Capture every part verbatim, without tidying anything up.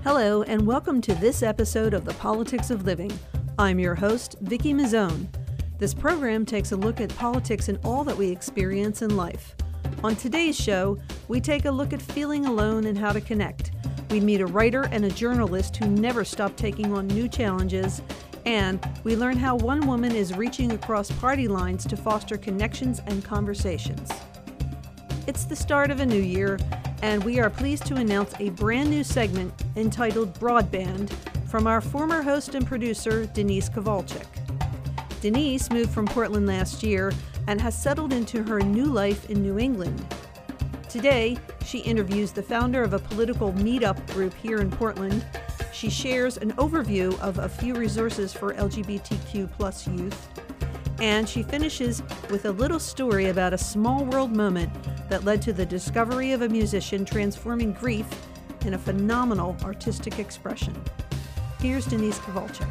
Hello, and welcome to this episode of The Politics of Living. I'm your host, Vicki Mazzone. This program takes a look at politics and all that we experience in life. On today's show, we take a look at feeling alone and how to connect. We meet a writer and a journalist who never stop taking on new challenges, and we learn how one woman is reaching across party lines to foster connections and conversations. It's the start of a new year, and we are pleased to announce a brand new segment entitled Broadband from our former host and producer, Denise Kowalczyk. Denise moved from Portland last year and has settled into her new life in New England. Today, she interviews the founder of a political meetup group here in Portland. She shares an overview of a few resources for L G B T Q plus youth. And she finishes with a little story about a small world moment that led to the discovery of a musician transforming grief in a phenomenal artistic expression. Here's Denise Kowalczyk.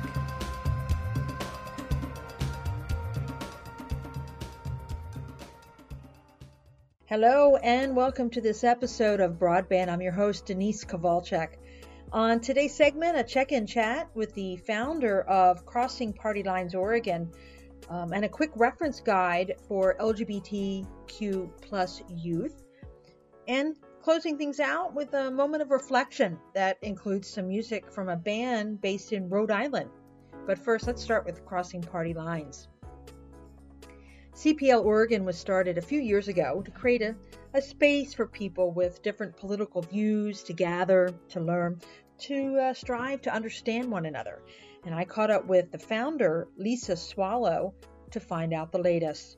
Hello and welcome to this episode of Broadband. I'm your host, Denise Kowalczyk. On today's segment, a check-in chat with the founder of Crossing Party Lines Oregon, um, and a quick reference guide for L G B T Q plus youth, and closing things out with a moment of reflection that includes some music from a band based in Rhode Island. But first, let's start with Crossing Party Lines. C P L Oregon was started a few years ago to create a, a space for people with different political views to gather, to learn, to uh, strive to understand one another. And I caught up with the founder, Lisa Swallow, to find out the latest.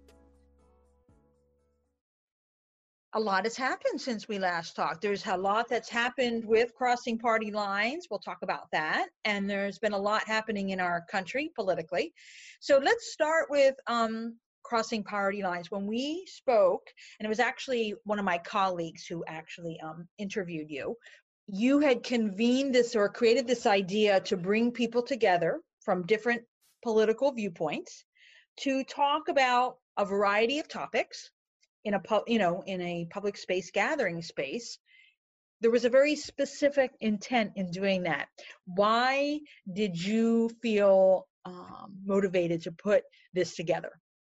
A lot has happened since we last talked. There's a lot that's happened with Crossing Party Lines. We'll talk about that. And there's been a lot happening in our country politically. So let's start with um, Crossing Party Lines. When we spoke, and it was actually one of my colleagues who actually um, interviewed you, you had convened this or created this idea to bring people together from different political viewpoints to talk about a variety of topics in a pu- you know in a public space, gathering space. There was a very specific intent in doing that. Why did you feel um, motivated to put this together?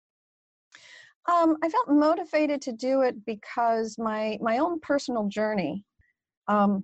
Um, I felt motivated to do it because my my own personal journey um,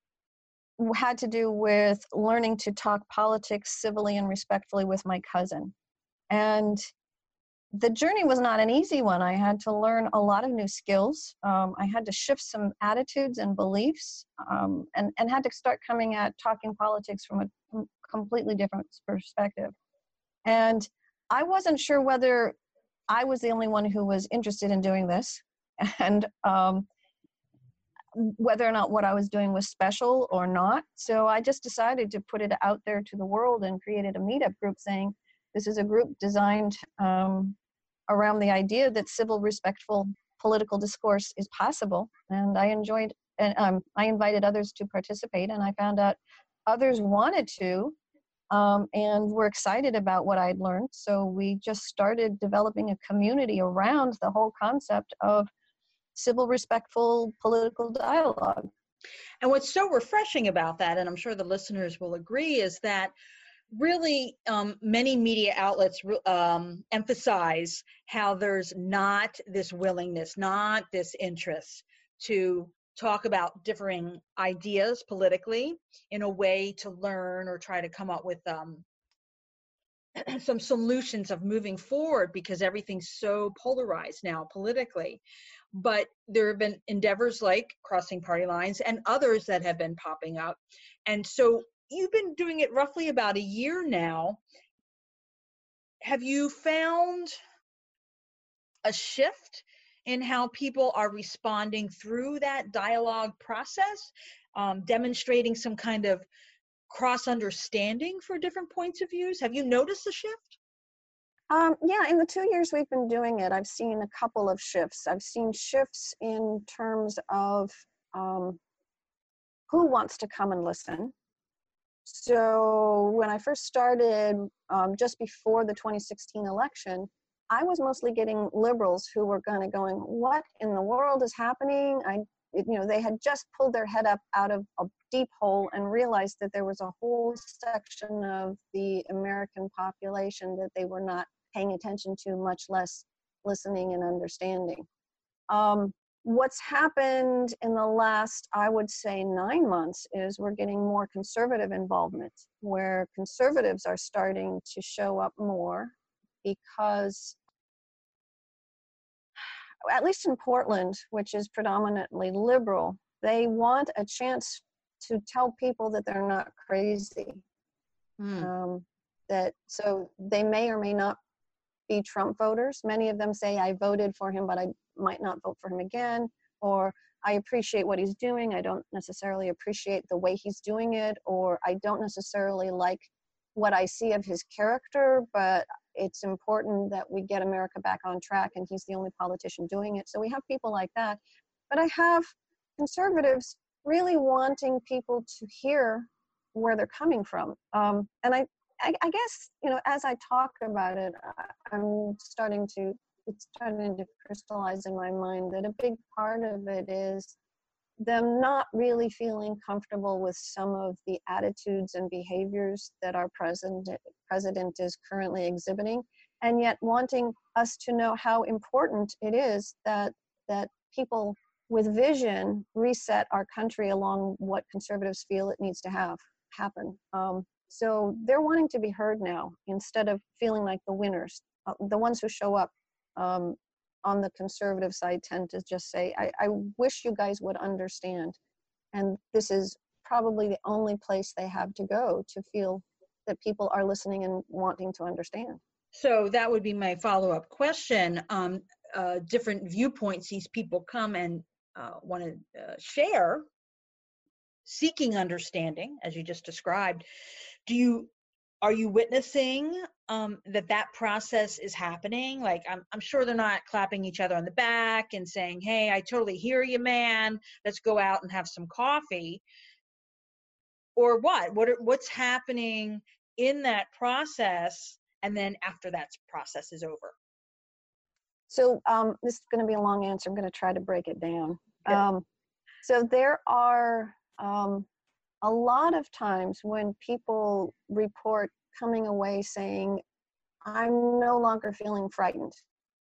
had to do with learning to talk politics civilly and respectfully with my cousin. And the journey was not an easy one. I had to learn a lot of new skills. Um, I had to shift some attitudes and beliefs, um, and, and had to start coming at talking politics from a completely different perspective. And I wasn't sure whether I was the only one who was interested in doing this, and um, whether or not what I was doing was special or not. So I just decided to put it out there to the world and created a meetup group saying, this is a group designed um, around the idea that civil, respectful political discourse is possible. And I enjoyed, and um, I invited others to participate, and I found out others wanted to, um, and were excited about what I'd learned. So we just started developing a community around the whole concept of civil, respectful political dialogue. And what's so refreshing about that, and I'm sure the listeners will agree, is that really um, many media outlets um, emphasize how there's not this willingness, not this interest to talk about differing ideas politically in a way to learn or try to come up with um, some solutions of moving forward, because everything's so polarized now politically. But there have been endeavors like Crossing Party Lines and others that have been popping up. And so you've been doing it roughly about a year now. Have you found a shift in how people are responding through that dialogue process, um, demonstrating some kind of cross-understanding for different points of views? Have you noticed a shift? Um, yeah, in the two years we've been doing it, I've seen a couple of shifts. I've seen shifts in terms of um, who wants to come and listen. So when I first started, um, just before the twenty sixteen election, I was mostly getting liberals who were kind of going, what in the world is happening? I it, you know, they had just pulled their head up out of a deep hole and realized that there was a whole section of the American population that they were not paying attention to, much less listening and understanding. Um, what's happened in the last, I would say, nine months is we're getting more conservative involvement, where conservatives are starting to show up more because, at least in Portland, which is predominantly liberal, they want a chance to tell people that they're not crazy. Mm. Um, that so they may or may not be Trump voters. Many of them say, I voted for him, but I might not vote for him again. Or I appreciate what he's doing. I don't necessarily appreciate the way he's doing it. Or I don't necessarily like what I see of his character, but it's important that we get America back on track, and he's the only politician doing it. So we have people like that. But I have conservatives really wanting people to hear where they're coming from. Um, and I, I, I guess, you know, as I talk about it, I'm starting to, it's starting to crystallize in my mind that a big part of it is them not really feeling comfortable with some of the attitudes and behaviors that our president president is currently exhibiting, and yet wanting us to know how important it is that that people with vision reset our country along what conservatives feel it needs to have happen. Um, so they're wanting to be heard now, instead of feeling like the winners. Uh, the ones who show up um, on the conservative side tend to just say, I, I wish you guys would understand. And this is probably the only place they have to go to feel that people are listening and wanting to understand. So that would be my follow-up question. Um, uh, different viewpoints, these people come and uh, want to uh, share, seeking understanding, as you just described. Do you, are you witnessing um, that that process is happening? Like, I'm, I'm sure they're not clapping each other on the back and saying, hey, I totally hear you, man. Let's go out and have some coffee. Or what? What are, what's happening in that process, and then after that process is over? So um, this is going to be a long answer. I'm going to try to break it down. Um, so there are um, a lot of times when people report coming away saying, I'm no longer feeling frightened.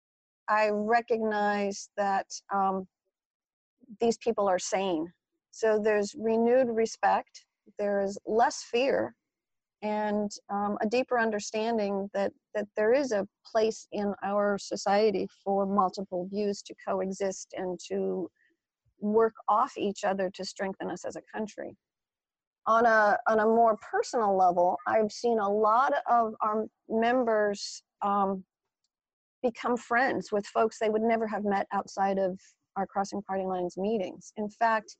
I recognize that um, these people are sane. So there's renewed respect, there is less fear, and um, a deeper understanding that, that there is a place in our society for multiple views to coexist and to work off each other to strengthen us as a country. On a, on a more personal level, I've seen a lot of our members um, become friends with folks they would never have met outside of our Crossing Party Lines meetings. In fact,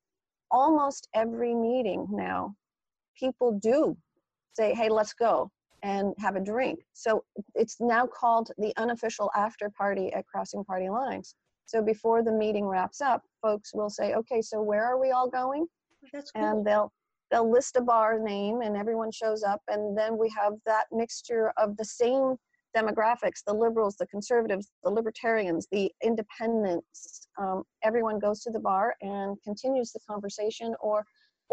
almost every meeting now, people do say, hey, let's go and have a drink. So it's now called the unofficial after party at Crossing Party Lines. So before the meeting wraps up, folks will say, okay, so where are we all going? That's cool. And they'll they'll list a bar name and everyone shows up, and then we have that mixture of the same demographics, the liberals, the conservatives, the libertarians, the independents. Um, everyone goes to the bar and continues the conversation, or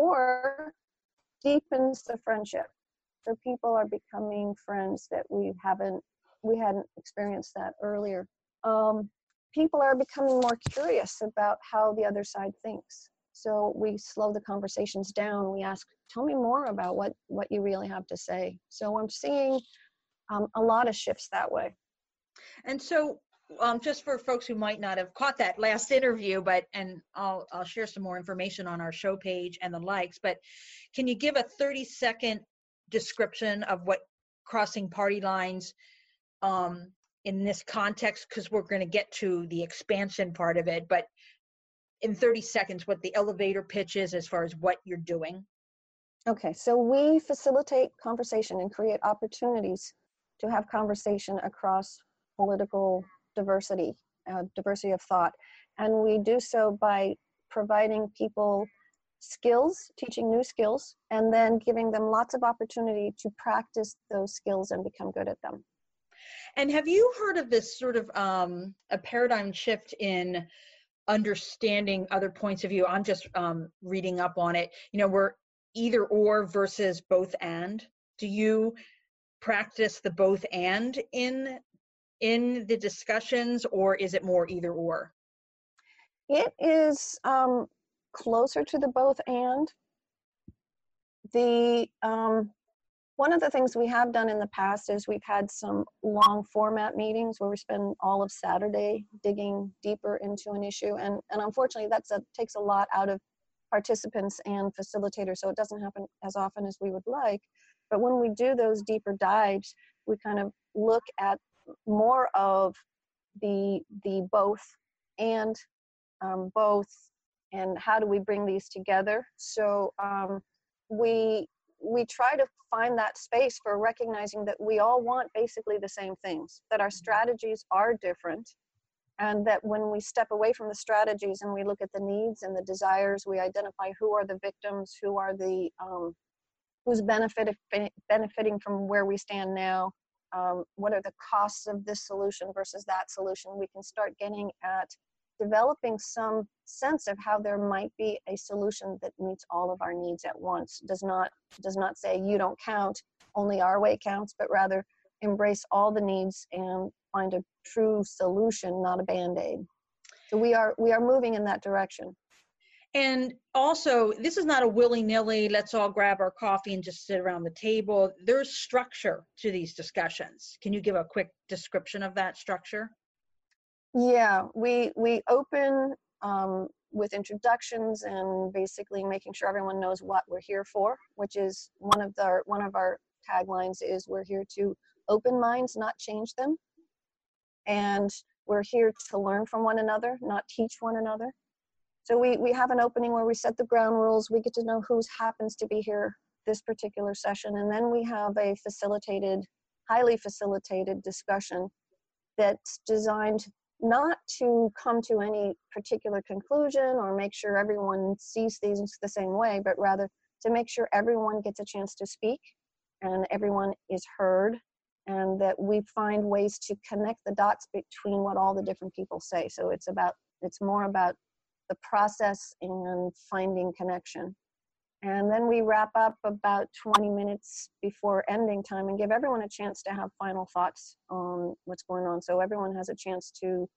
or deepens the friendship. So people are becoming friends that we haven't, we hadn't experienced that earlier. Um, people are becoming more curious about how the other side thinks. So we slow the conversations down. We ask, tell me more about what, what you really have to say. So I'm seeing um, a lot of shifts that way. And so um, just for folks who might not have caught that last interview, but, and I'll, I'll share some more information on our show page and the likes, but can you give a thirty second description of what Crossing Party Lines um, in this context, because we're going to get to the expansion part of it, but in thirty seconds, what the elevator pitch is as far as what you're doing? Okay, so we facilitate conversation and create opportunities to have conversation across political diversity, uh, diversity of thought. And we do so by providing people skills, teaching new skills, and then giving them lots of opportunity to practice those skills and become good at them. And have you heard of this sort of um, a paradigm shift in understanding other points of view. I'm just um, reading up on it. You know, we're either or versus both and. Do you practice the both and in in the discussions, or is it more either or? It is um, closer to the both and. The um, one of the things we have done in the past is we've had some long format meetings where we spend all of Saturday digging deeper into an issue, and and unfortunately that's a takes a lot out of participants and facilitators, so it doesn't happen as often as we would like. But when we do those deeper dives, we kind of look at more of the the both and um, both, and how do we bring these together. So um, we we try to find that space for recognizing that we all want basically the same things, that our strategies are different, and that when we step away from the strategies and we look at the needs and the desires, we identify who are the victims, who are the um, who's benefit, benefiting from where we stand now, um, what are the costs of this solution versus that solution. We can start getting at developing some sense of how there might be a solution that meets all of our needs at once. Does not does not say you don't count, only our way counts, but rather embrace all the needs and find a true solution, not a band-aid. So we are we are moving in that direction. And also, this is not a willy-nilly, let's all grab our coffee and just sit around the table. There's structure to these discussions. Can you give a quick description of that structure? Yeah, we we open um, with introductions and basically making sure everyone knows what we're here for, which is one of the one of our taglines is we're here to open minds, not change them, and we're here to learn from one another, not teach one another. So we we have an opening where we set the ground rules. We get to know who happens to be here this particular session, and then we have a facilitated, highly facilitated discussion that's designed not to come to any particular conclusion or make sure everyone sees things the same way, but rather to make sure everyone gets a chance to speak and everyone is heard, and that we find ways to connect the dots between what all the different people say. So it's about, it's more about the process and finding connection. And then we wrap up about twenty minutes before ending time and give everyone a chance to have final thoughts on what's going on. So everyone has a chance to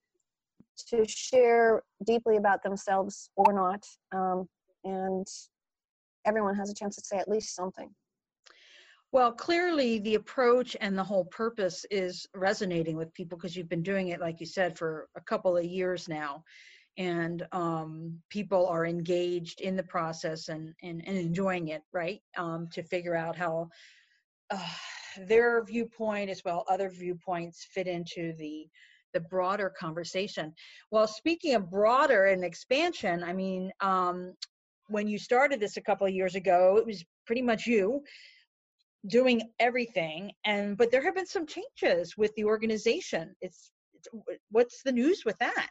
to share deeply about themselves or not. Um, and everyone has a chance to say at least something. Well, clearly the approach and the whole purpose is resonating with people because you've been doing it, like you said, for a couple of years now. And um, people are engaged in the process and, and, and enjoying it, right? Um, to figure out how uh, their viewpoint as well other viewpoints fit into the the broader conversation. Well, speaking of broader and expansion, I mean, um, when you started this a couple of years ago, it was pretty much you doing everything, and but there have been some changes with the organization. It's, it's what's the news with that?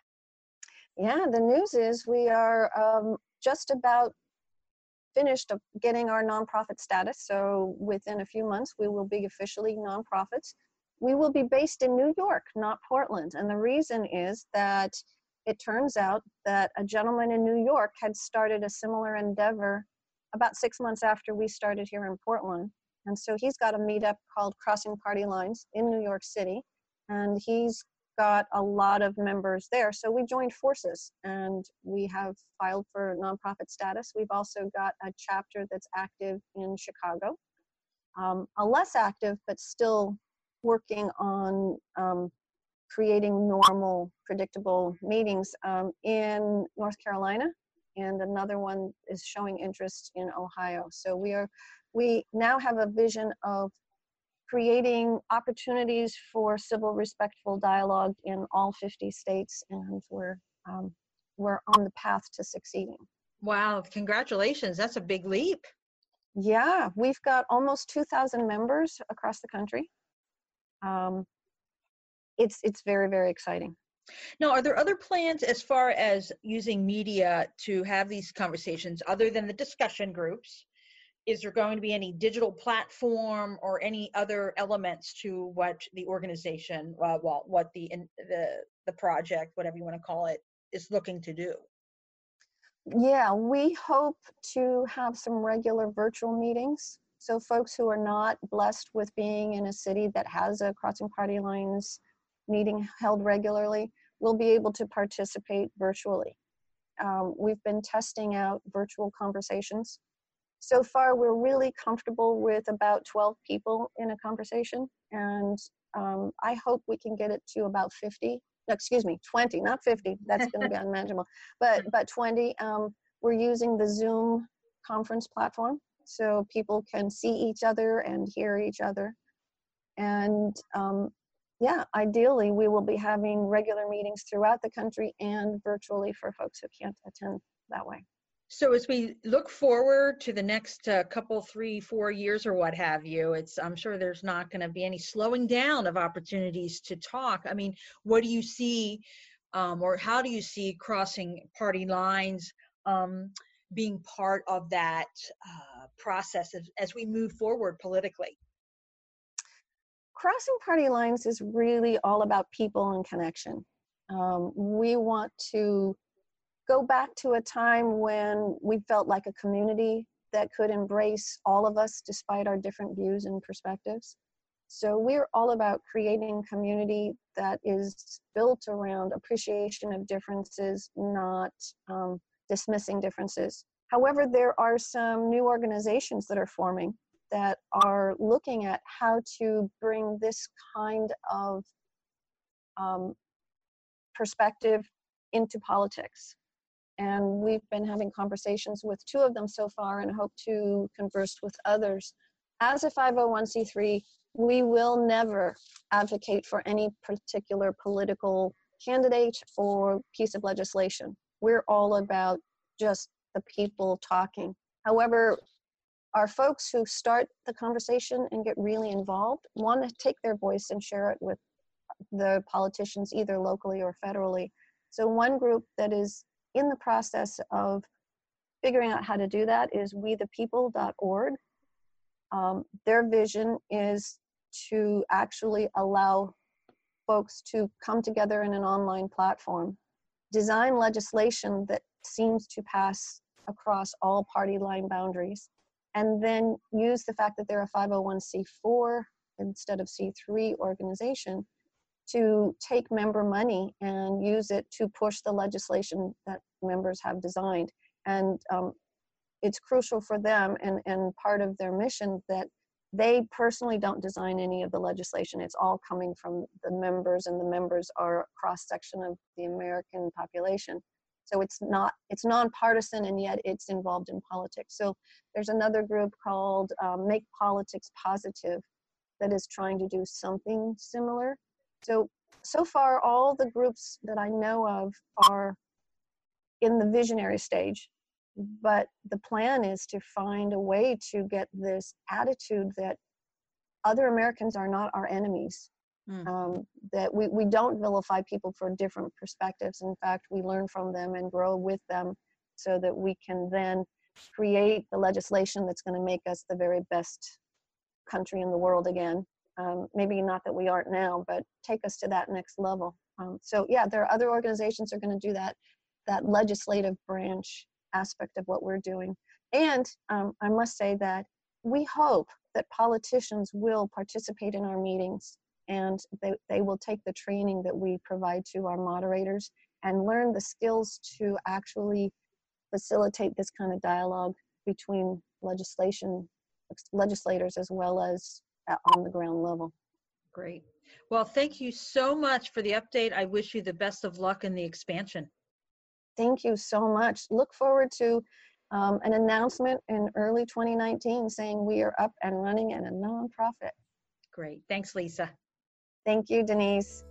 Yeah, the news is we are um, just about finished getting our nonprofit status. So within a few months, we will be officially nonprofits. We will be based in New York, not Portland. And the reason is that it turns out that a gentleman in New York had started a similar endeavor about six months after we started here in Portland. And so he's got a meetup called Crossing Party Lines in New York City. And he's got a lot of members there. So we joined forces and we have filed for nonprofit status. We've also got a chapter that's active in Chicago, um, a less active, but still working on um, creating normal, predictable meetings um, in North Carolina, and another one is showing interest in Ohio. So we are, we now have a vision of creating opportunities for civil, respectful dialogue in all fifty states, and we're um, we're on the path to succeeding. Wow, congratulations. That's a big leap. Yeah, we've got almost two thousand members across the country. Um, it's it's very, very exciting. Now, are there other plans as far as using media to have these conversations other than the discussion groups? Is there going to be any digital platform or any other elements to what the organization, uh, well, what the, the the project, whatever you want to call it, is looking to do. Yeah, we hope to have some regular virtual meetings. So folks who are not blessed with being in a city that has a Crossing Party Lines meeting held regularly will be able to participate virtually. Um, we've been testing out virtual conversations. So far, we're really comfortable with about twelve people in a conversation, and um, I hope we can get it to about fifty. No, excuse me, twenty, not fifty. That's going to be unmanageable. But but twenty. Um, we're using the Zoom conference platform, so people can see each other and hear each other. And um, yeah, ideally, we will be having regular meetings throughout the country and virtually for folks who can't attend that way. So as we look forward to the next uh, couple, three, four years or what have you, it's, I'm sure there's not going to be any slowing down of opportunities to talk. I mean, what do you see, um, or how do you see Crossing Party Lines um, being part of that uh, process as, as we move forward politically? Crossing Party Lines is really all about people and connection. Um, we want to go back to a time when we felt like a community that could embrace all of us despite our different views and perspectives. So we're all about creating community that is built around appreciation of differences, not um, dismissing differences. However, there are some new organizations that are forming that are looking at how to bring this kind of um, perspective into politics. And we've been having conversations with two of them so far and hope to converse with others. As a five oh one c three, we will never advocate for any particular political candidate or piece of legislation. We're all about just the people talking. However, our folks who start the conversation and get really involved want to take their voice and share it with the politicians, either locally or federally. So one group that is in the process of figuring out how to do that is we the people dot org. Um, their vision is to actually allow folks to come together in an online platform, design legislation that seems to pass across all party line boundaries, and then use the fact that they're a five oh one c four instead of c three organization to take member money and use it to push the legislation that members have designed. And um, it's crucial for them and, and part of their mission that they personally don't design any of the legislation. It's all coming from the members, and the members are a cross-section of the American population. So it's not, it's nonpartisan, and yet it's involved in politics. So there's another group called um, Make Politics Positive that is trying to do something similar. So, so far, all the groups that I know of are in the visionary stage, but the plan is to find a way to get this attitude that other Americans are not our enemies, mm. um, that we, we don't vilify people for different perspectives. In fact, we learn from them and grow with them so that we can then create the legislation that's going to make us the very best country in the world again. Um, maybe not that we aren't now, but take us to that next level. Um, so yeah, there are other organizations that are going to do that, that legislative branch aspect of what we're doing. And um, I must say that we hope that politicians will participate in our meetings, and they, they will take the training that we provide to our moderators and learn the skills to actually facilitate this kind of dialogue between legislation, legislators as well as on the ground level. Great. Well, thank you so much for the update. I wish you the best of luck in the expansion. Thank you so much. Look forward to um, an announcement in early twenty nineteen saying we are up and running and a nonprofit. Great. Thanks, Lisa. Thank you, Denise.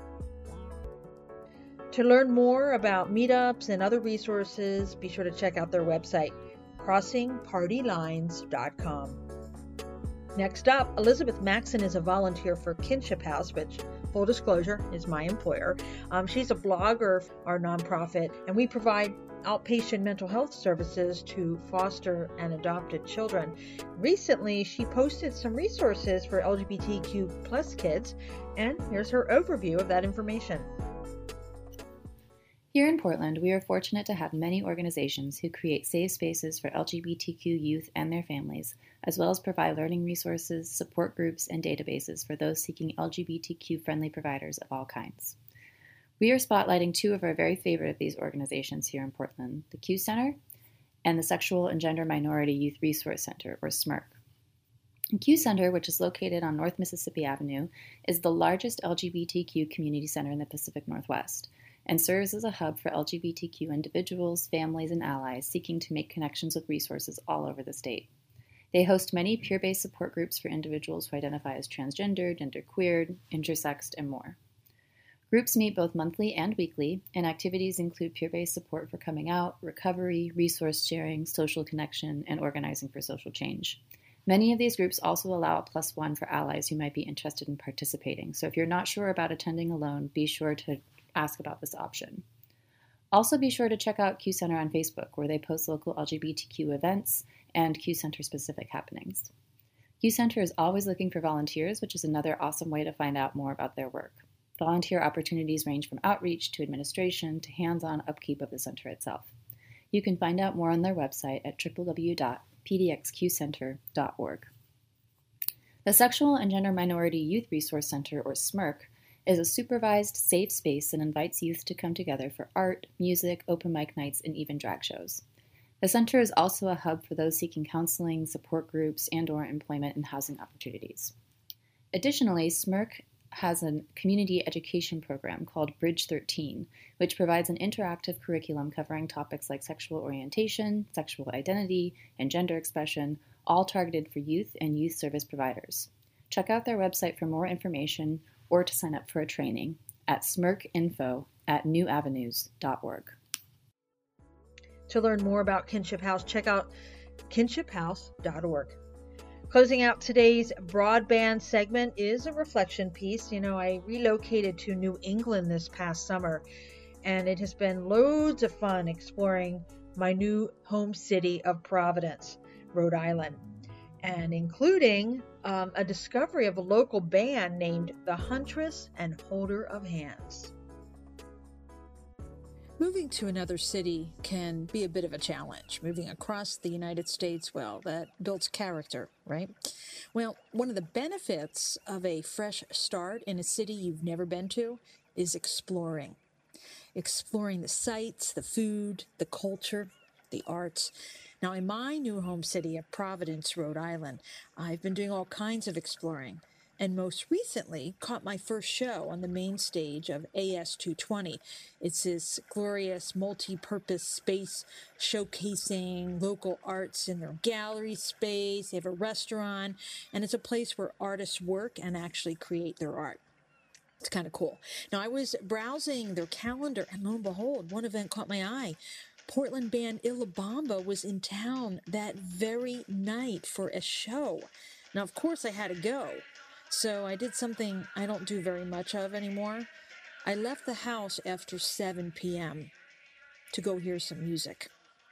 To learn more about meetups and other resources, be sure to check out their website, crossing party lines dot com. Next up, Elizabeth Maxon is a volunteer for Kinship House, which, full disclosure, is my employer. Um, she's a blogger for our nonprofit, and we provide outpatient mental health services to foster and adopted children. Recently, she posted some resources for L G B T Q plus kids, and here's her overview of that information. Here in Portland, we are fortunate to have many organizations who create safe spaces for L G B T Q youth and their families, as well as provide learning resources, support groups, and databases for those seeking L G B T Q-friendly providers of all kinds. We are spotlighting two of our very favorite of these organizations here in Portland, the Q Center and the Sexual and Gender Minority Youth Resource Center, or SMYRC. The Q Center, which is located on North Mississippi Avenue, is the largest L G B T Q community center in the Pacific Northwest, and serves as a hub for L G B T Q individuals, families, and allies seeking to make connections with resources all over the state. They host many peer-based support groups for individuals who identify as transgender, genderqueer, intersexed, and more. Groups meet both monthly and weekly, and activities include peer-based support for coming out, recovery, resource sharing, social connection, and organizing for social change. Many of these groups also allow a plus one for allies who might be interested in participating, so if you're not sure about attending alone, be sure to ask about this option. Also be sure to check out Q Center on Facebook, where they post local L G B T Q events and Q Center specific happenings. Q Center is always looking for volunteers, which is another awesome way to find out more about their work. Volunteer opportunities range from outreach to administration to hands-on upkeep of the center itself. You can find out more on their website at w w w dot p d x q center dot org. The Sexual and Gender Minority Youth Resource Center, or SMYRC, is a supervised, safe space that invites youth to come together for art, music, open mic nights, and even drag shows. The center is also a hub for those seeking counseling, support groups, and or employment and housing opportunities. Additionally, SMYRC has a community education program called Bridge thirteen, which provides an interactive curriculum covering topics like sexual orientation, sexual identity, and gender expression, all targeted for youth and youth service providers. Check out their website for more information or to sign up for a training at smyrcinfo at new avenues dot org. To learn more about Kinship House, check out kinship house dot org. Closing out today's broadband segment is a reflection piece. You know, I relocated to New England this past summer, and it has been loads of fun exploring my new home city of Providence, Rhode Island, and including um, a discovery of a local band named the Huntress and Holder of Hands. Moving to another city can be a bit of a challenge. Moving across the United States, well, that builds character, right? Well, one of the benefits of a fresh start in a city you've never been to is exploring. Exploring the sights, the food, the culture, the arts. Now, in my new home city of Providence, Rhode Island, I've been doing all kinds of exploring, and most recently caught my first show on the main stage of A S two twenty. It's this glorious multi-purpose space showcasing local arts in their gallery space. They have a restaurant, and it's a place where artists work and actually create their art. It's kind of cool. Now, I was browsing their calendar, and lo and behold, one event caught my eye. Portland band Illabamba was in town that very night for a show. Now, of course, I had to go. So I did something I don't do very much of anymore. I left the house after seven p.m. to go hear some music.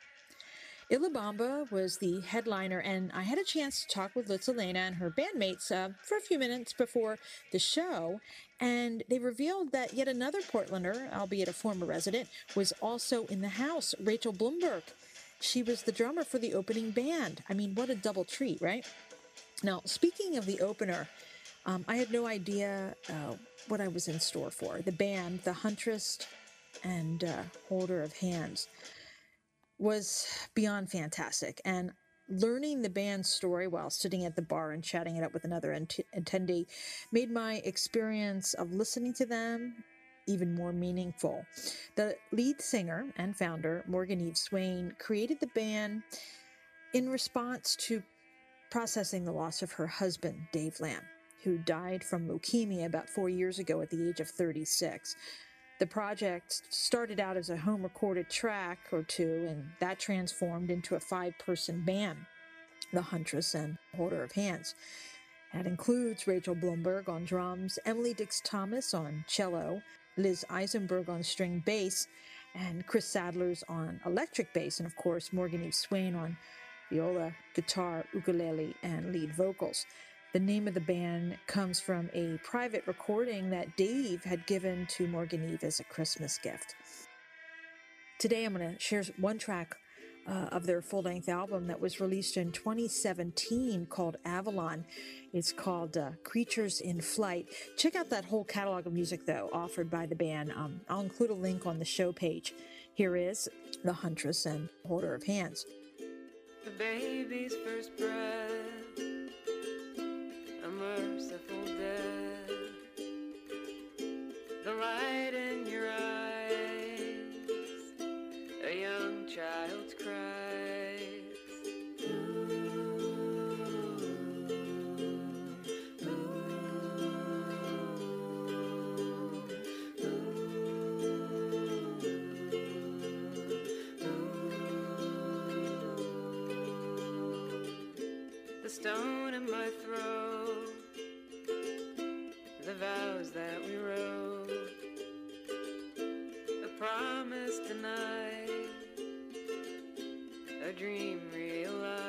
Illabamba was the headliner, and I had a chance to talk with Lutz Elena and her bandmates uh, for a few minutes before the show, and they revealed that yet another Portlander, albeit a former resident, was also in the house, Rachel Bloomberg. She was the drummer for the opening band. I mean, what a double treat, right? Now, speaking of the opener, um, I had no idea uh, what I was in store for. The band, the Huntress and uh, Holder of Hands, was beyond fantastic, and learning the band's story while sitting at the bar and chatting it up with another ent- attendee made my experience of listening to them even more meaningful. The lead singer and founder, Morgan Eve Swain, created the band in response to processing the loss of her husband, Dave Lamb, who died from leukemia about four years ago at the age of thirty-six. The project started out as a home-recorded track or two, and that transformed into a five-person band, the Huntress and Holder of Hands. That includes Rachel Bloomberg on drums, Emily Dix-Thomas on cello, Liz Eisenberg on string bass, and Chris Sadlers on electric bass, and of course Morgan Eve Swain on viola, guitar, ukulele, and lead vocals. The name of the band comes from a private recording that Dave had given to Morgan Eve as a Christmas gift. Today I'm going to share one track uh, of their full-length album that was released in twenty seventeen called Avalon. It's called uh, Creatures in Flight. Check out that whole catalog of music, though, offered by the band. Um, I'll include a link on the show page. Here is The Huntress and Holder of Hands. The baby's first breath, a merciful death, the light in your eyes, a young child's cries. Ooh, ooh, the stone in my throat, the vows that we wrote, the promise denied, a dream realized.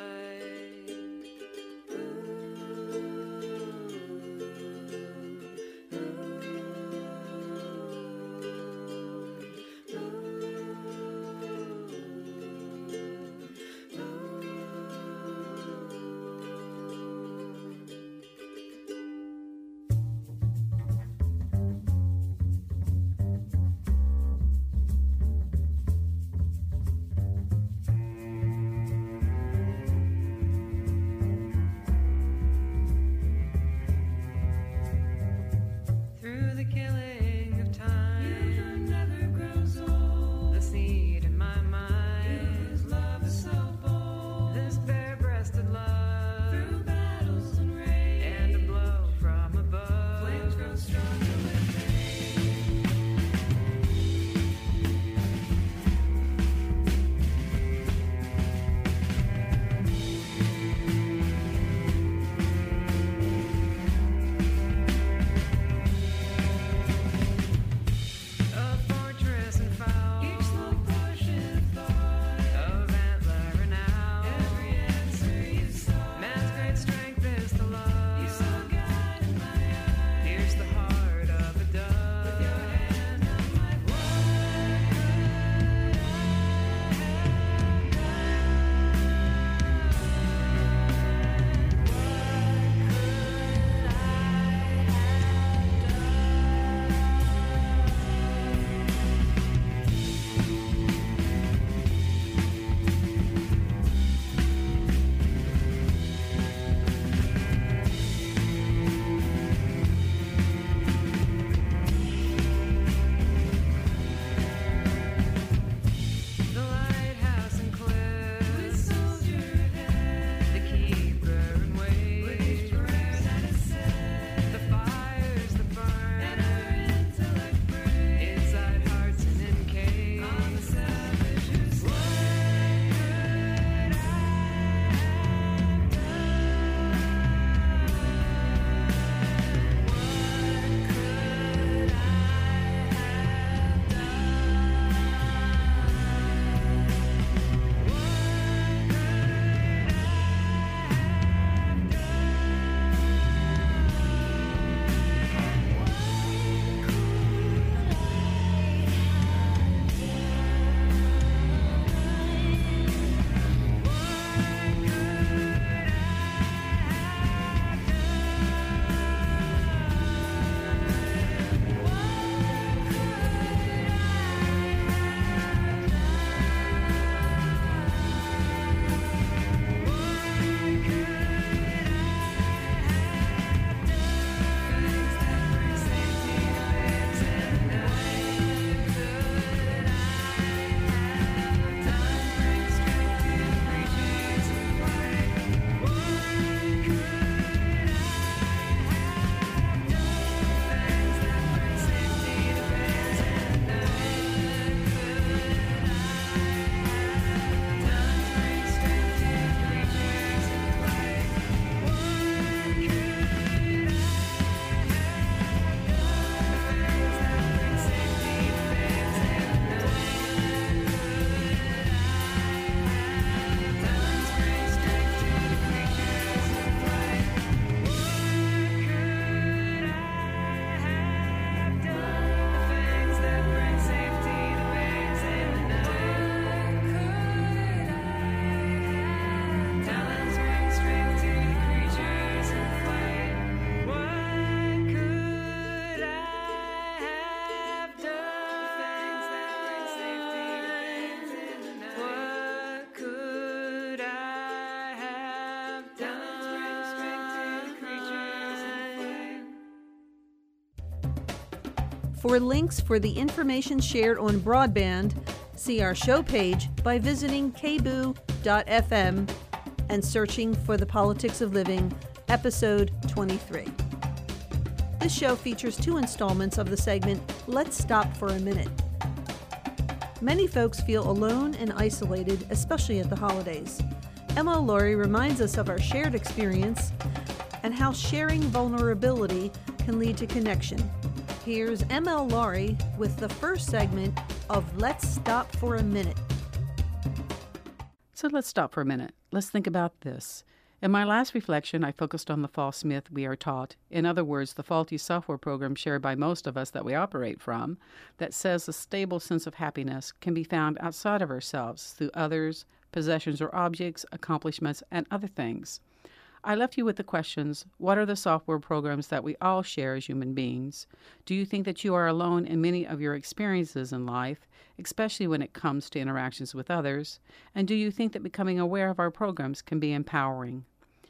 For links for the information shared on broadband, see our show page by visiting k b o dot f m and searching for The Politics of Living, episode twenty-three. This show features two installments of the segment, Let's Stop for a Minute. Many folks feel alone and isolated, especially at the holidays. M L Laurie reminds us of our shared experience and how sharing vulnerability can lead to connection. Here's M L Laurie with the first segment of Let's Stop for a Minute. So let's stop for a minute. Let's think about this. In my last reflection, I focused on the false myth we are taught. In other words, the faulty software program shared by most of us that we operate from that says a stable sense of happiness can be found outside of ourselves through others, possessions or objects, accomplishments, and other things. I left you with the questions, what are the software programs that we all share as human beings? Do you think that you are alone in many of your experiences in life, especially when it comes to interactions with others? And do you think that becoming aware of our programs can be empowering?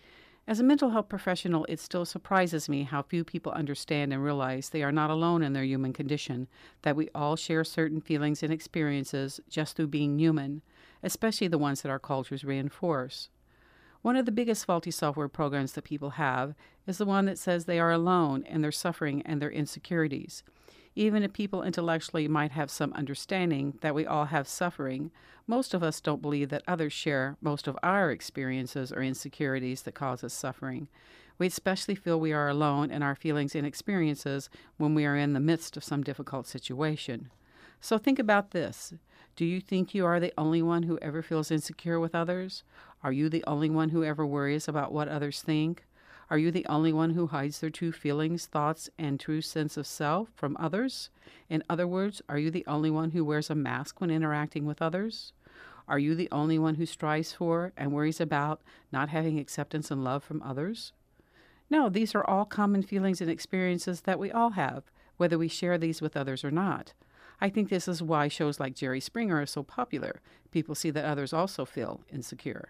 As a mental health professional, it still surprises me how few people understand and realize they are not alone in their human condition, that we all share certain feelings and experiences just through being human, especially the ones that our cultures reinforce. One of the biggest faulty software programs that people have is the one that says they are alone in their suffering and their insecurities. Even if people intellectually might have some understanding that we all have suffering, most of us don't believe that others share most of our experiences or insecurities that cause us suffering. We especially feel we are alone in our feelings and experiences when we are in the midst of some difficult situation. So think about this. Do you think you are the only one who ever feels insecure with others? Are you the only one who ever worries about what others think? Are you the only one who hides their true feelings, thoughts, and true sense of self from others? In other words, are you the only one who wears a mask when interacting with others? Are you the only one who strives for and worries about not having acceptance and love from others? No, these are all common feelings and experiences that we all have, whether we share these with others or not. I think this is why shows like Jerry Springer are so popular. People see that others also feel insecure.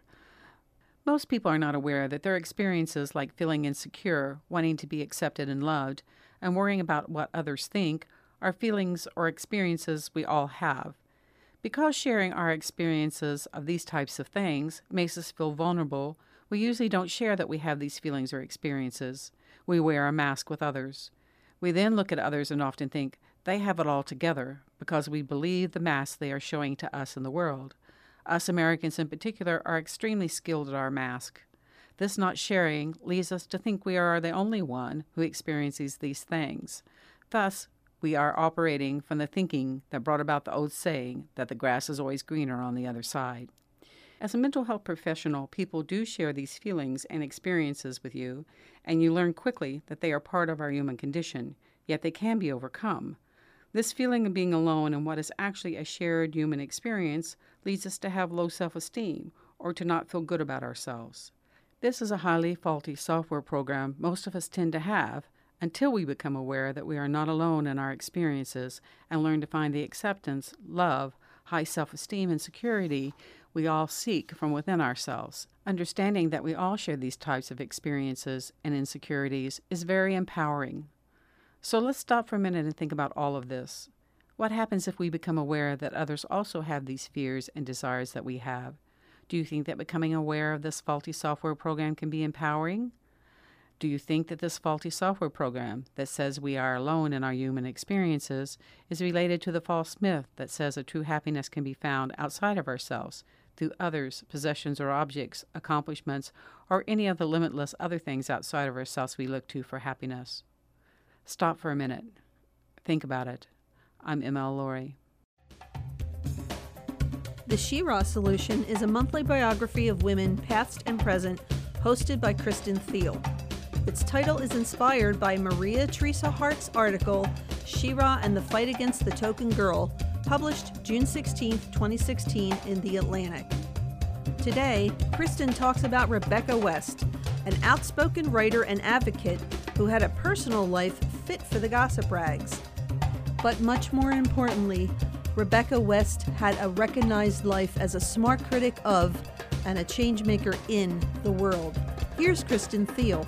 Most people are not aware that their experiences like feeling insecure, wanting to be accepted and loved, and worrying about what others think are feelings or experiences we all have. Because sharing our experiences of these types of things makes us feel vulnerable, we usually don't share that we have these feelings or experiences. We wear a mask with others. We then look at others and often think they have it all together because we believe the mask they are showing to us in the world. Us Americans in particular are extremely skilled at our mask. This not sharing leads us to think we are the only one who experiences these things. Thus, we are operating from the thinking that brought about the old saying that the grass is always greener on the other side. As a mental health professional, people do share these feelings and experiences with you, and you learn quickly that they are part of our human condition, yet they can be overcome. This feeling of being alone in what is actually a shared human experience leads us to have low self-esteem or to not feel good about ourselves. This is a highly faulty software program most of us tend to have until we become aware that we are not alone in our experiences and learn to find the acceptance, love, high self-esteem, and security we all seek from within ourselves. Understanding that we all share these types of experiences and insecurities is very empowering. So let's stop for a minute and think about all of this. What happens if we become aware that others also have these fears and desires that we have? Do you think that becoming aware of this faulty software program can be empowering? Do you think that this faulty software program that says we are alone in our human experiences is related to the false myth that says a true happiness can be found outside of ourselves, through others, possessions or objects, accomplishments, or any of the limitless other things outside of ourselves we look to for happiness? Stop for a minute. Think about it. I'm M L Laurie. The She-Ra Solution is a monthly biography of women, past and present, hosted by Kristen Thiel. Its title is inspired by Maria Teresa Hart's article, She-Ra and the Fight Against the Token Girl, published June sixteenth, twenty sixteen in The Atlantic. Today, Kristen talks about Rebecca West, an outspoken writer and advocate who had a personal life fit for the gossip rags. But much more importantly, Rebecca West had a recognized life as a smart critic of and a changemaker in the world. Here's Kristen Thiel.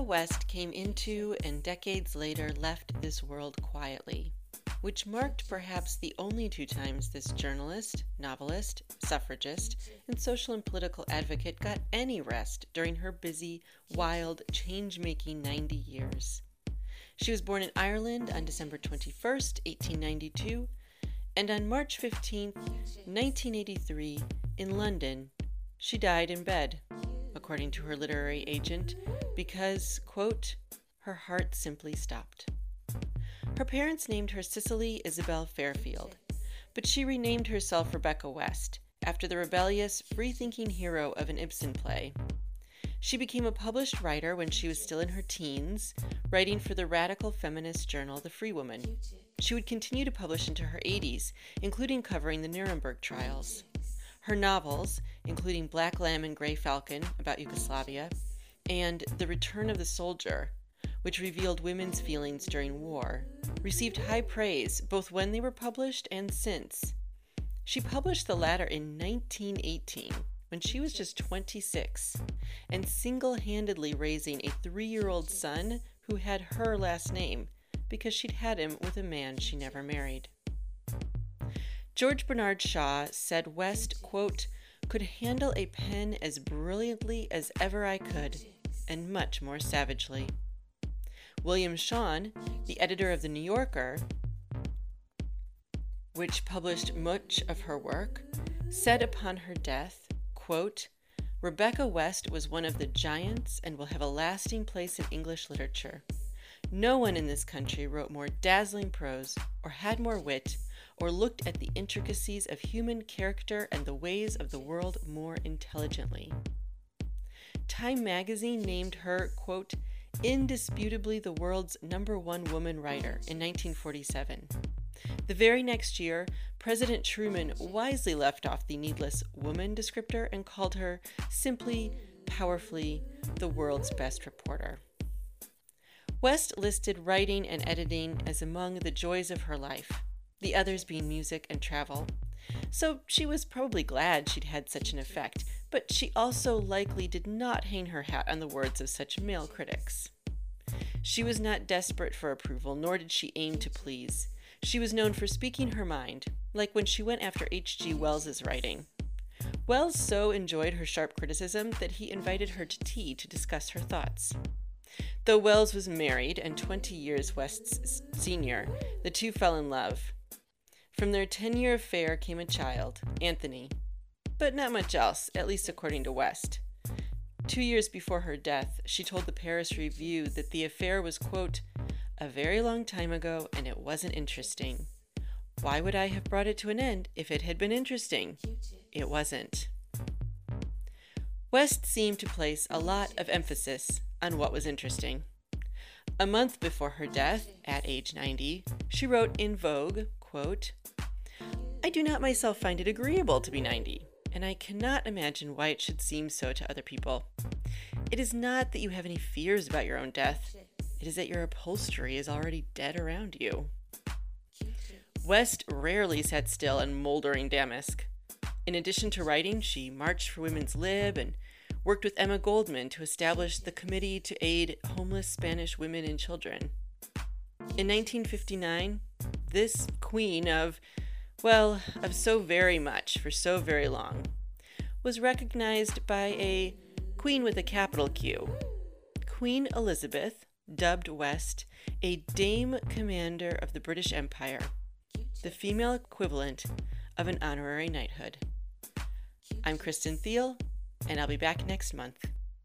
West came into and decades later left this world quietly, which marked perhaps the only two times this journalist, novelist, suffragist, and social and political advocate got any rest during her busy, wild, change-making ninety years. She was born in Ireland on December twenty-first, eighteen ninety-two, and on March fifteenth, nineteen eighty-three, in London, she died in bed, according to her literary agent, because, quote, her heart simply stopped. Her parents named her Cicely Isabel Fairfield, but she renamed herself Rebecca West after the rebellious, free-thinking hero of an Ibsen play. She became a published writer when she was still in her teens, writing for the radical feminist journal The Free Woman. She would continue to publish into her eighties, including covering the Nuremberg trials. Her novels, including Black Lamb and Grey Falcon about Yugoslavia, and The Return of the Soldier, which revealed women's feelings during war, received high praise both when they were published and since. She published the latter in nineteen eighteen, when she was just twenty-six, and single-handedly raising a three-year-old son who had her last name because she'd had him with a man she never married. George Bernard Shaw said West, quote, could handle a pen as brilliantly as ever I could, and much more savagely. William Shawn, the editor of The New Yorker, which published much of her work, said upon her death, quote, Rebecca West was one of the giants and will have a lasting place in English literature. No one in this country wrote more dazzling prose, or had more wit, or looked at the intricacies of human character and the ways of the world more intelligently. Time magazine named her, quote, indisputably the world's number one woman writer in nineteen forty-seven. The very next year, President Truman wisely left off the needless woman descriptor and called her simply, powerfully, the world's best reporter. West listed writing and editing as among the joys of her life, the others being music and travel. So she was probably glad she'd had such an effect, but she also likely did not hang her hat on the words of such male critics. She was not desperate for approval, nor did she aim to please. She was known for speaking her mind, like when she went after H G Wells's writing. Wells so enjoyed her sharp criticism that he invited her to tea to discuss her thoughts. Though Wells was married and twenty years West's senior, the two fell in love. From their ten-year affair came a child, Anthony, but not much else, at least according to West. Two years before her death, she told the Paris Review that the affair was, quote, a very long time ago and it wasn't interesting. Why would I have brought it to an end if it had been interesting? It wasn't. West seemed to place a lot of emphasis on what was interesting. A month before her death, at age ninety, she wrote in Vogue, quote, I do not myself find it agreeable to be ninety, and I cannot imagine why it should seem so to other people. It is not that you have any fears about your own death. It is that your upholstery is already dead around you. West rarely sat still in moldering damask. In addition to writing, she marched for Women's Lib and worked with Emma Goldman to establish the Committee to Aid Homeless Spanish Women and Children. In nineteen fifty-nine, this queen of, well, of so very much for so very long, was recognized by a queen with a capital Q. Queen Elizabeth dubbed West a Dame Commander of the British Empire, the female equivalent of an honorary knighthood. I'm Kristen Thiel, and I'll be back next month.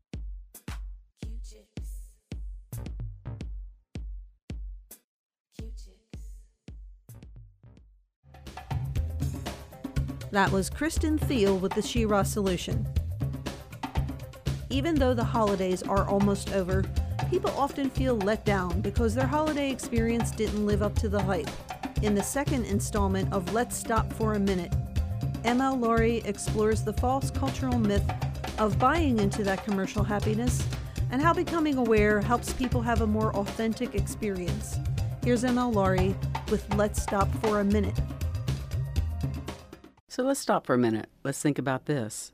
That was Kristen Thiel with the She-Ra Solution. Even though the holidays are almost over, people often feel let down because their holiday experience didn't live up to the hype. In the second installment of Let's Stop for a Minute, M L Laurie explores the false cultural myth of buying into that commercial happiness and how becoming aware helps people have a more authentic experience. Here's M L Laurie with Let's Stop for a Minute. So let's stop for a minute. Let's think about this.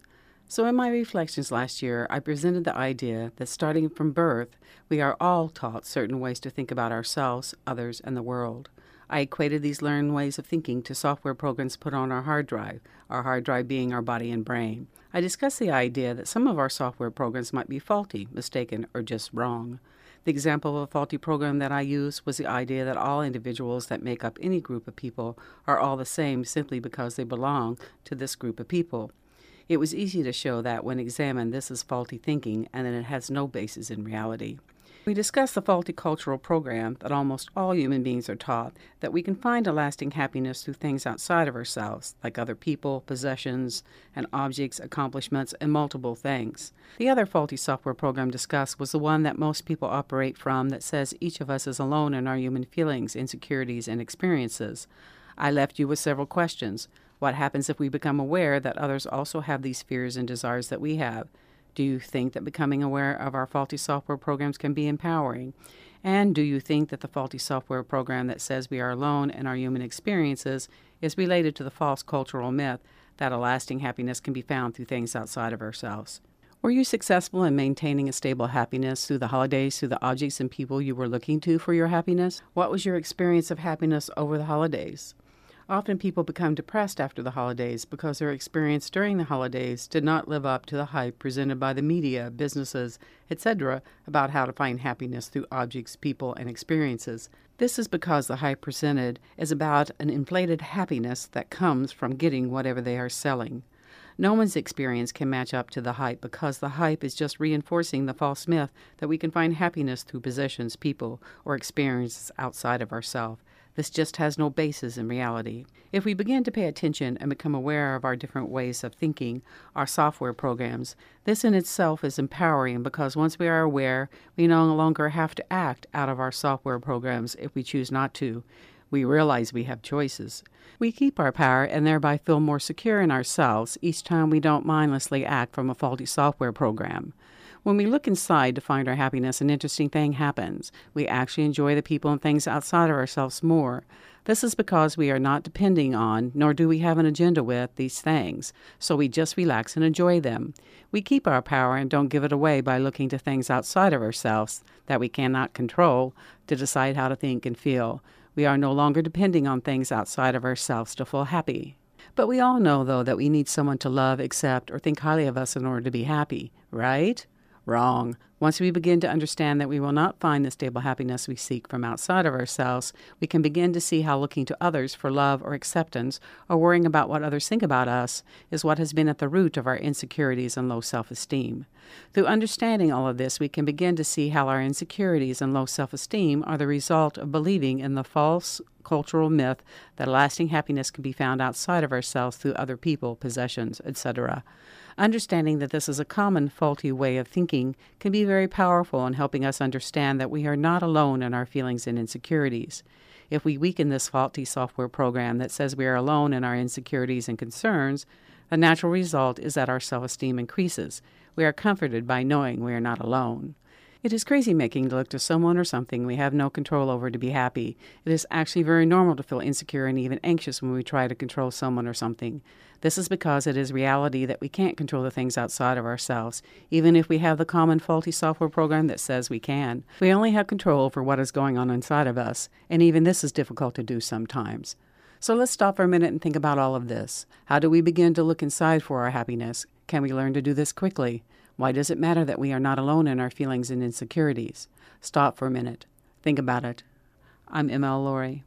So in my reflections last year, I presented the idea that starting from birth, we are all taught certain ways to think about ourselves, others, and the world. I equated these learned ways of thinking to software programs put on our hard drive, our hard drive being our body and brain. I discussed the idea that some of our software programs might be faulty, mistaken, or just wrong. The example of a faulty program that I used was the idea that all individuals that make up any group of people are all the same simply because they belong to this group of people. It was easy to show that when examined, this is faulty thinking and that it has no basis in reality. We discussed the faulty cultural program that almost all human beings are taught, that we can find a lasting happiness through things outside of ourselves, like other people, possessions, and objects, accomplishments, and multiple things. The other faulty software program discussed was the one that most people operate from that says each of us is alone in our human feelings, insecurities, and experiences. I left you with several questions. What happens if we become aware that others also have these fears and desires that we have? Do you think that becoming aware of our faulty software programs can be empowering? And do you think that the faulty software program that says we are alone in our human experiences is related to the false cultural myth that a lasting happiness can be found through things outside of ourselves? Were you successful in maintaining a stable happiness through the holidays, through the objects and people you were looking to for your happiness? What was your experience of happiness over the holidays? Often people become depressed after the holidays because their experience during the holidays did not live up to the hype presented by the media, businesses, et cetera about how to find happiness through objects, people, and experiences. This is because the hype presented is about an inflated happiness that comes from getting whatever they are selling. No one's experience can match up to the hype because the hype is just reinforcing the false myth that we can find happiness through possessions, people, or experiences outside of ourselves. This just has no basis in reality. If we begin to pay attention and become aware of our different ways of thinking, our software programs, this in itself is empowering because once we are aware, we no longer have to act out of our software programs if we choose not to. We realize we have choices. We keep our power and thereby feel more secure in ourselves each time we don't mindlessly act from a faulty software program. When we look inside to find our happiness, an interesting thing happens. We actually enjoy the people and things outside of ourselves more. This is because we are not depending on, nor do we have an agenda with, these things, so we just relax and enjoy them. We keep our power and don't give it away by looking to things outside of ourselves that we cannot control to decide how to think and feel. We are no longer depending on things outside of ourselves to feel happy. But we all know, though, that we need someone to love, accept, or think highly of us in order to be happy, right? Wrong. Once we begin to understand that we will not find the stable happiness we seek from outside of ourselves, we can begin to see how looking to others for love or acceptance, or worrying about what others think about us, is what has been at the root of our insecurities and low self-esteem. Through understanding all of this, we can begin to see how our insecurities and low self-esteem are the result of believing in the false cultural myth that lasting happiness can be found outside of ourselves through other people, possessions, et cetera. Understanding that this is a common faulty way of thinking can be very powerful in helping us understand that we are not alone in our feelings and insecurities. If we weaken this faulty software program that says we are alone in our insecurities and concerns, the natural result is that our self-esteem increases. We are comforted by knowing we are not alone. It is crazy-making to look to someone or something we have no control over to be happy. It is actually very normal to feel insecure and even anxious when we try to control someone or something. This is because it is reality that we can't control the things outside of ourselves, even if we have the common faulty software program that says we can. We only have control over what is going on inside of us, and even this is difficult to do sometimes. So let's stop for a minute and think about all of this. How do we begin to look inside for our happiness? Can we learn to do this quickly? Why does it matter that we are not alone in our feelings and insecurities? Stop for a minute. Think about it. I'm M L Laurie.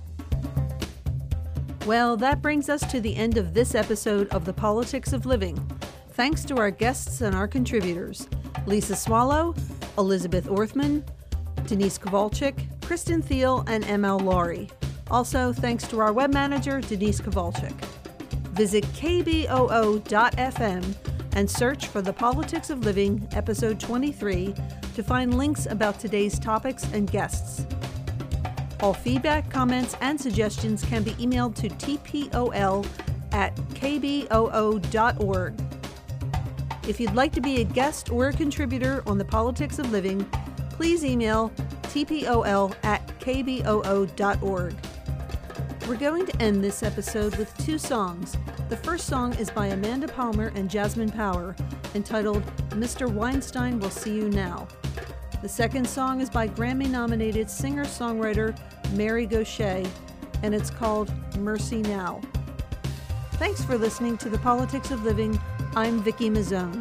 Well, that brings us to the end of this episode of The Politics of Living. Thanks to our guests and our contributors, Lisa Swallow, Elizabeth Orthman, Denise Kowalczyk, Kristen Thiel, and M L Laurie. Also, thanks to our web manager, Denise Kowalczyk. Visit K B O O dot F M and search for The Politics of Living, Episode twenty-three, to find links about today's topics and guests. All feedback, comments, and suggestions can be emailed to T P O L at K B O O dot org. If you'd like to be a guest or a contributor on The Politics of Living, please email T P O L at K B O O dot org. We're going to end this episode with two songs. The first song is by Amanda Palmer and Jasmine Power, entitled Mister Weinstein Will See You Now. The second song is by Grammy-nominated singer-songwriter Mary Gauthier, and it's called Mercy Now. Thanks for listening to The Politics of Living. I'm Vicki Mazzone.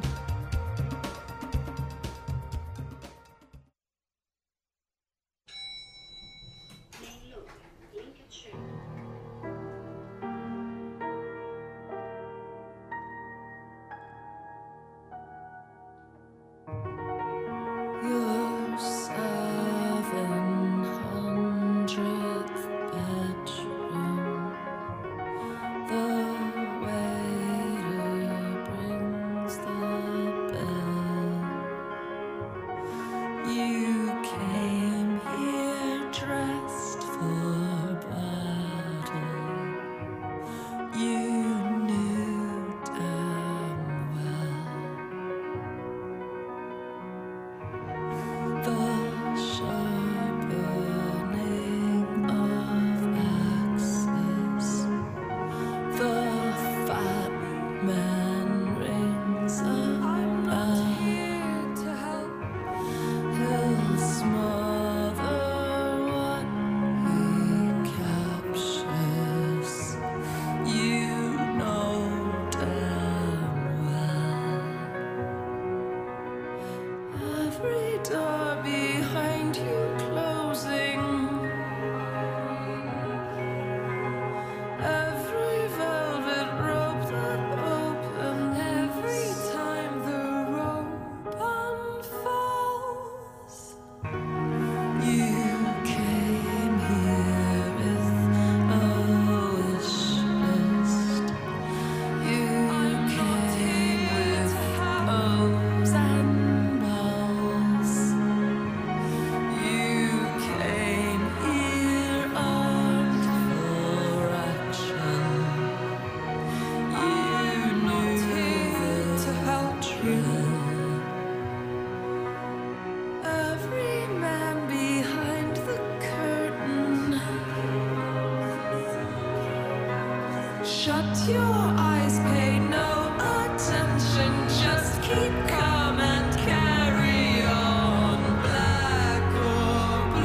Shut your eyes, pay no attention, just keep calm and carry on. Black or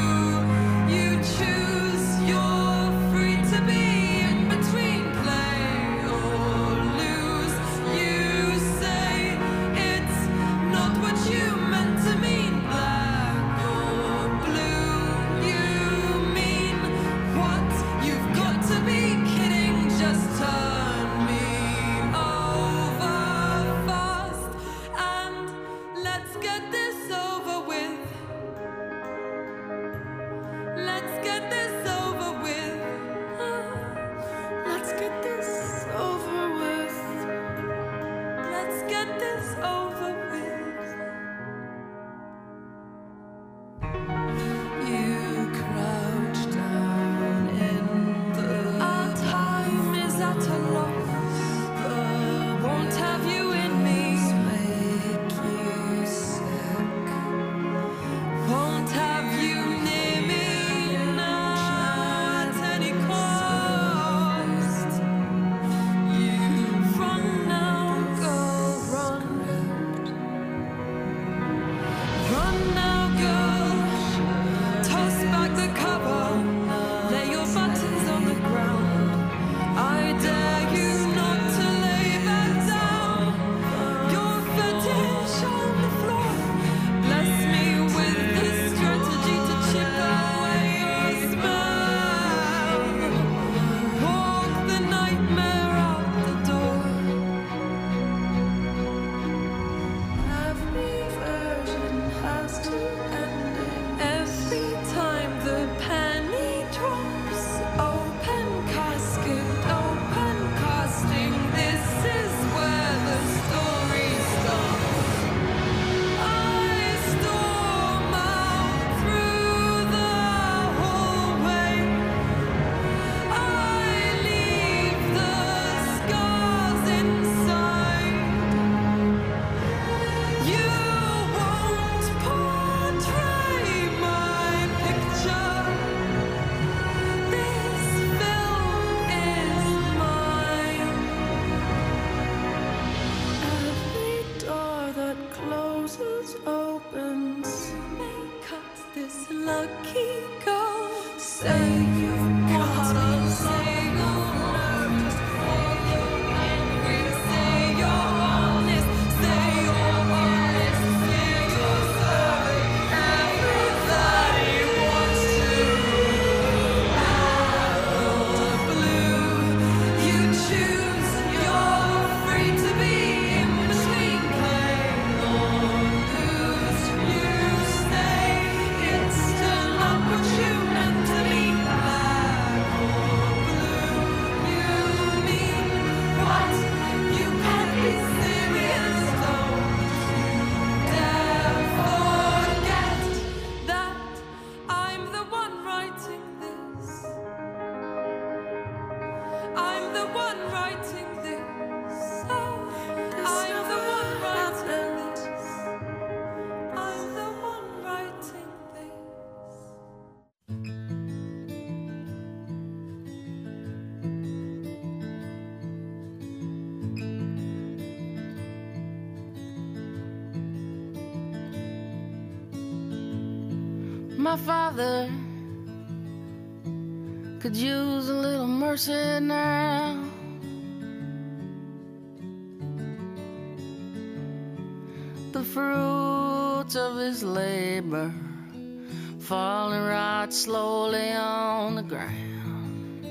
blue, you choose, you're free to be in between, play or lose. You say it's not what you meant to mean. Black or blue, you mean what you've got to be kidding. Just turn me over fast and the one writing this. Oh, I'm the one writing this. I'm the one writing this. My father could use a little mercy now. The fruits of his labor falling right slowly on the ground.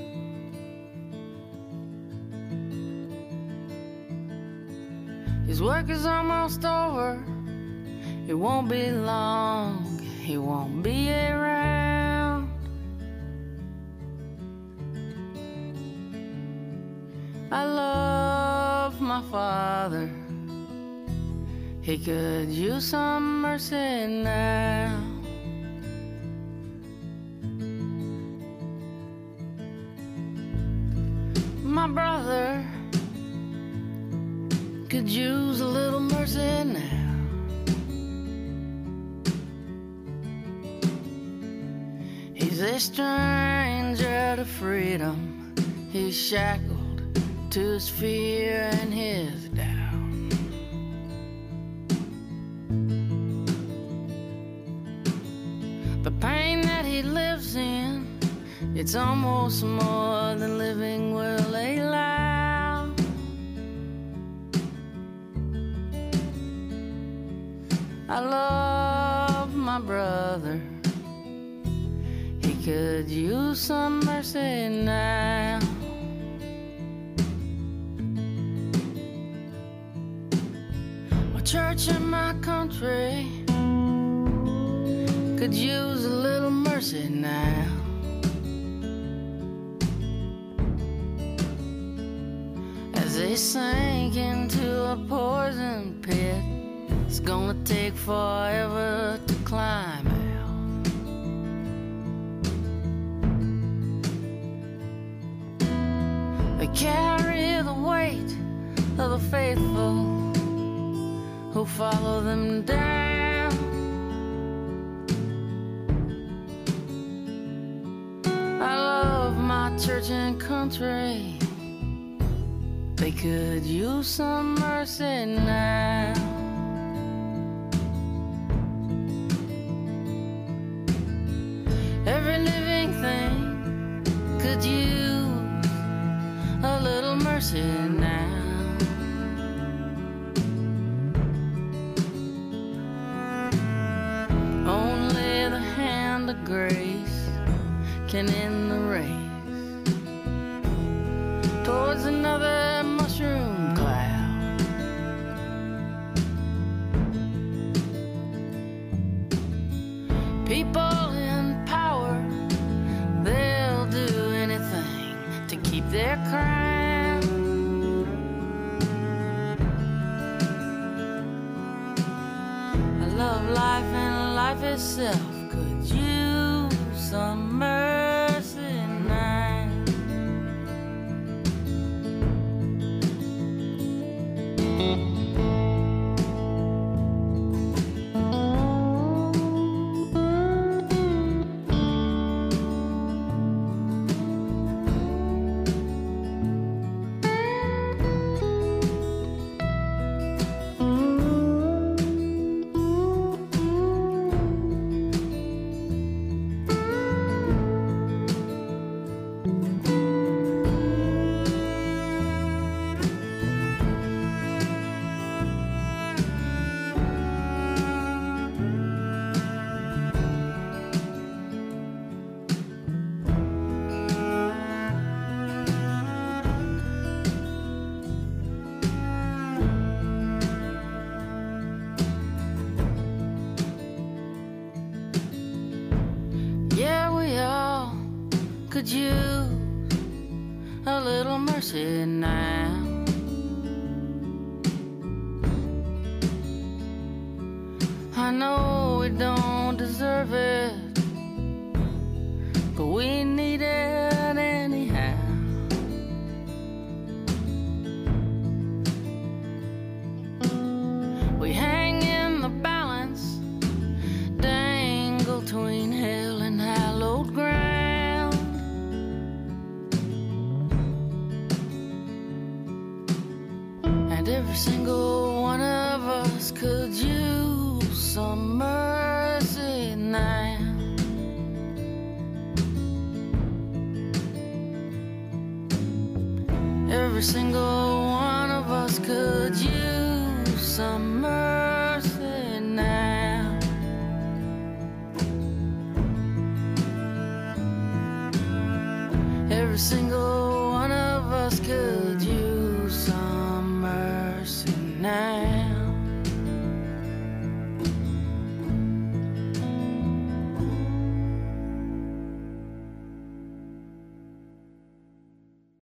His work is almost over. It won't be long. He won't be around. I love my father. He could use some mercy now. My brother could use a little mercy now. He's a stranger to freedom. He's shackled to his fear and his doubt. The pain that he lives in, it's almost more than living will allow. I love my brother. He could use some mercy now. My church and my country could use a little mercy now. As they sink into a poison pit, it's gonna take forever to climb out. They carry the weight of the faithful who follow them down. I love my church and country. They could use some mercy now. Every living thing could use a little mercy now. Only the hand of grace can end the race towards another mushroom cloud. People in power, they'll do anything to keep their crown. I love life and life itself could use some mercy now. Could use a little mercy now. I know we don't deserve it, but we need it anyhow. And every single one of us could use some mercy now. Every single one of us could use some mercy now. Every single one of us could